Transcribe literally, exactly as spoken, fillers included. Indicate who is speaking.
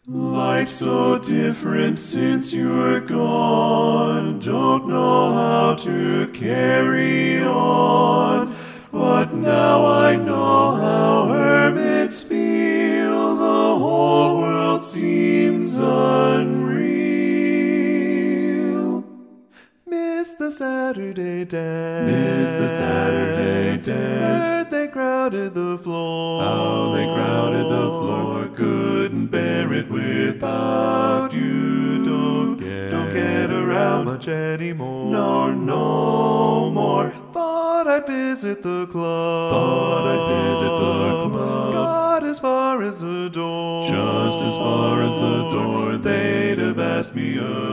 Speaker 1: Life's so different since you're gone. Don't know how to carry on. But now I know how hermits feel. The whole world seems unreal. Miss the Saturday dance. Miss the Saturday dance. Heard they crowded the floor. How they crowded the floor. Couldn't bear it without you. Don't get, don't get around much anymore. No, no more. Thought I'd visit the club. Thought I'd visit the club. Got as far as the door. Just as far as the door. They'd have asked me